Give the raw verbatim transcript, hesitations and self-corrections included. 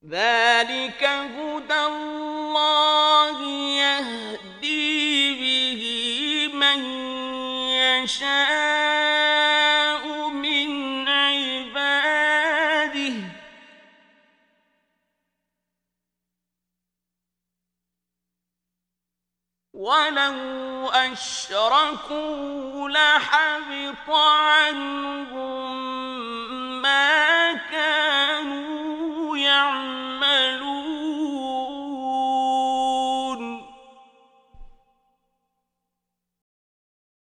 ذلك هدى الله يهدي به من يشاء من عباده ولو أشركوا لحبط عنهم